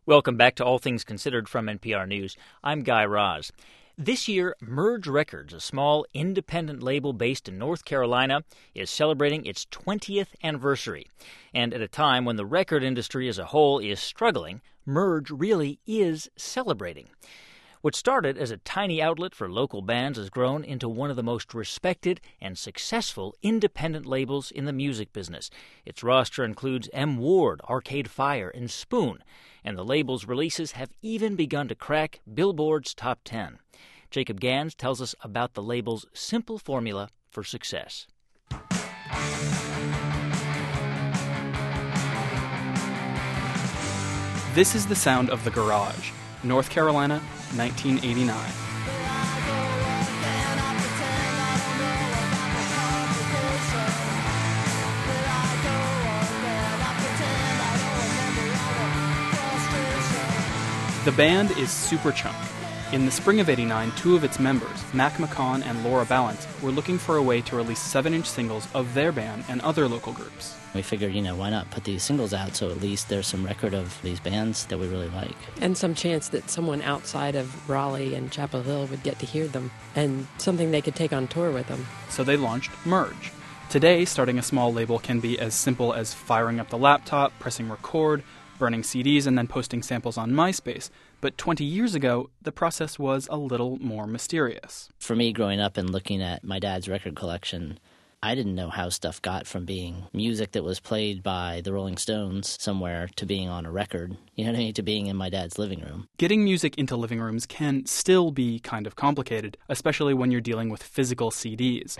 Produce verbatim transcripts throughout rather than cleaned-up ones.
Welcome back to All Things Considered from N P R News. I'm Guy Raz. This year, Merge Records, a small independent label based in North Carolina, is celebrating its twentieth anniversary. And at a time when the record industry as a whole is struggling, Merge really is celebrating. What started as a tiny outlet for local bands has grown into one of the most respected and successful independent labels in the music business. Its roster includes M. Ward, Arcade Fire, and Spoon, and the label's releases have even begun to crack Billboard's top ten. Jacob Gans tells us about the label's simple formula for success. This is the sound of The Garage, North Carolina, nineteen eighty-nine. The band is Superchunk. In the spring of eighty-nine, two of its members, Mac McCaughan and Laura Ballance, were looking for a way to release seven-inch singles of their band and other local groups. We figured, you know, why not put these singles out so at least there's some record of these bands that we really like. And some chance that someone outside of Raleigh and Chapel Hill would get to hear them, and something they could take on tour with them. So they launched Merge. Today, starting a small label can be as simple as firing up the laptop, pressing record, burning C Ds, and then posting samples on MySpace. But twenty years ago, the process was a little more mysterious. For me, growing up and looking at my dad's record collection, I didn't know how stuff got from being music that was played by the Rolling Stones somewhere to being on a record, you know what I mean, to being in my dad's living room. Getting music into living rooms can still be kind of complicated, especially when you're dealing with physical C Ds.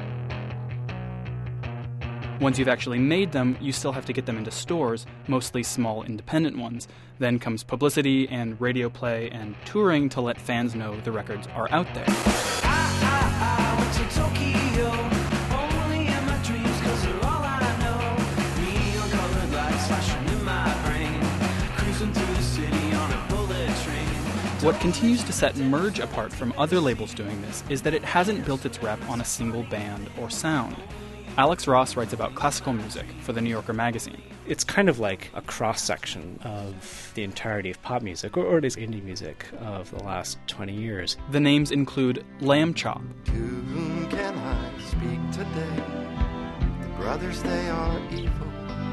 Once you've actually made them, you still have to get them into stores, mostly small independent ones. Then comes publicity and radio play and touring to let fans know the records are out there. I, I, I went to Tokyo, only in my dreams, 'cause they're all I know. Neon colored lights flashing in my brain, cruising through the city on a bullet train. What continues to set Merge apart from other labels doing this is that it hasn't built its rep on a single band or sound. Alex Ross writes about classical music for The New Yorker magazine. It's kind of like a cross-section of the entirety of pop music, or, or it is indie music of the last twenty years. The names include Lamb Chop. To whom can I speak today? The brothers, they are evil.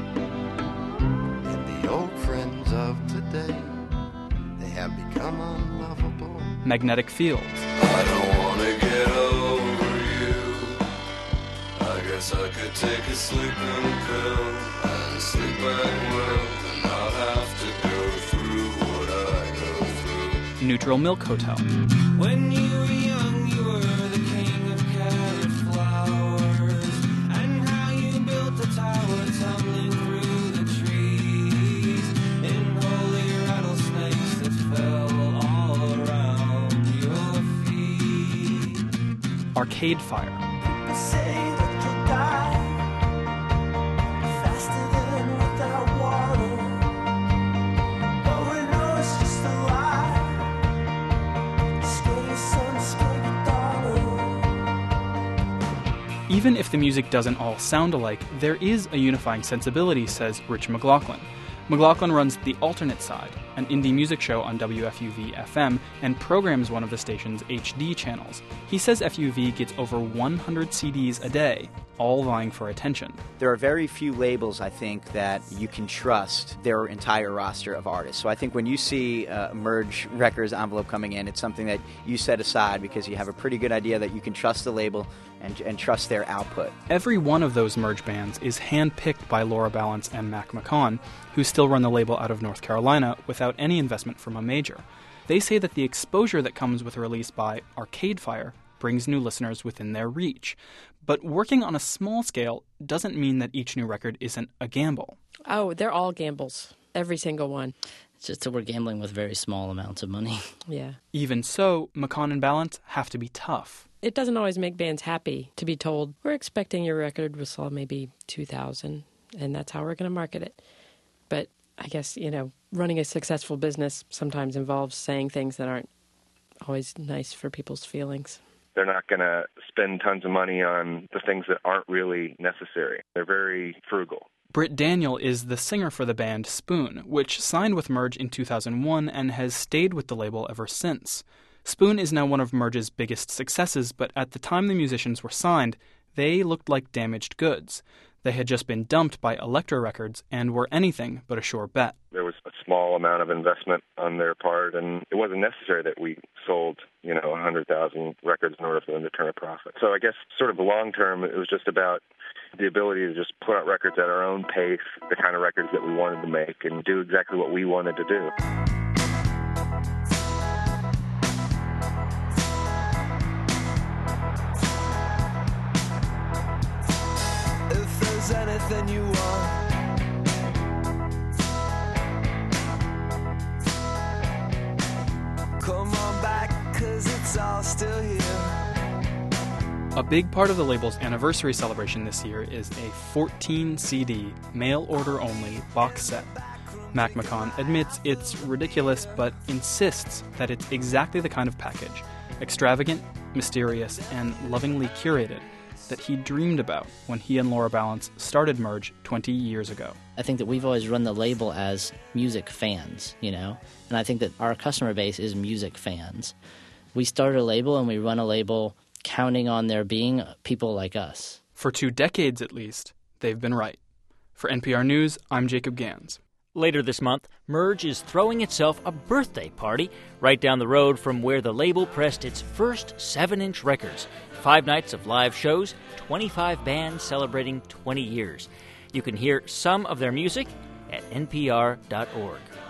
And the old friends of today, they have become unlovable. Magnetic Fields. I don't want to get over I guess I could take a sleeping pill and sleep back well and not have to go through what I go through. Neutral Milk Hotel. When you were young, you were the king of carrot flowers, and how you built a tower tumbling through the trees in holy rattlesnakes that fell all around your feet. Arcade Fire. People say even if the music doesn't all sound alike, there is a unifying sensibility, says Rich McLaughlin. McLaughlin runs The Alternate Side, an indie music show on W F U V F M, and programs one of the station's H D channels. He says F U V gets over one hundred C Ds a day, all vying for attention. There are very few labels, I think, that you can trust their entire roster of artists. So I think when you see a Merge Records envelope coming in, it's something that you set aside because you have a pretty good idea that you can trust the label and, and trust their output. Every one of those Merge bands is handpicked by Laura Ballance and Mac McCaughan, who still run the label out of North Carolina without any investment from a major. They say that the exposure that comes with a release by Arcade Fire brings new listeners within their reach. But working on a small scale doesn't mean that each new record isn't a gamble. Oh, they're all gambles. Every single one. It's just that we're gambling with very small amounts of money. Yeah. Even so, McCaughan and Ballance have to be tough. It doesn't always make bands happy to be told, we're expecting your record will sell maybe two thousand, and that's how we're going to market it. But I guess, you know, running a successful business sometimes involves saying things that aren't always nice for people's feelings. They're not going to spend tons of money on the things that aren't really necessary. They're very frugal. Britt Daniel is the singer for the band Spoon, which signed with Merge in two thousand one and has stayed with the label ever since. Spoon is now one of Merge's biggest successes, but at the time the musicians were signed, they looked like damaged goods. They had just been dumped by Elektra Records and were anything but a sure bet. There was a small amount of investment on their part, and it wasn't necessary that we sold, you know, one hundred thousand records in order for them to turn a profit. So I guess sort of the long term, it was just about the ability to just put out records at our own pace, the kind of records that we wanted to make, and do exactly what we wanted to do. If there's anything you want, come on back, 'cause it's all still here. A big part of the label's anniversary celebration this year is a fourteen C D, mail-order-only box set. Mac McCaughan admits it's ridiculous, but insists that it's exactly the kind of package, extravagant, mysterious, and lovingly curated, that he dreamed about when he and Laura Balance started Merge twenty years ago. I think that we've always run the label as music fans, you know, and I think that our customer base is music fans. We started a label and we run a label counting on there being people like us. For two decades at least, they've been right. For N P R News, I'm Jacob Gans. Later this month, Merge is throwing itself a birthday party right down the road from where the label pressed its first seven-inch records. Five nights of live shows, twenty-five bands celebrating twenty years. You can hear some of their music at N P R dot org.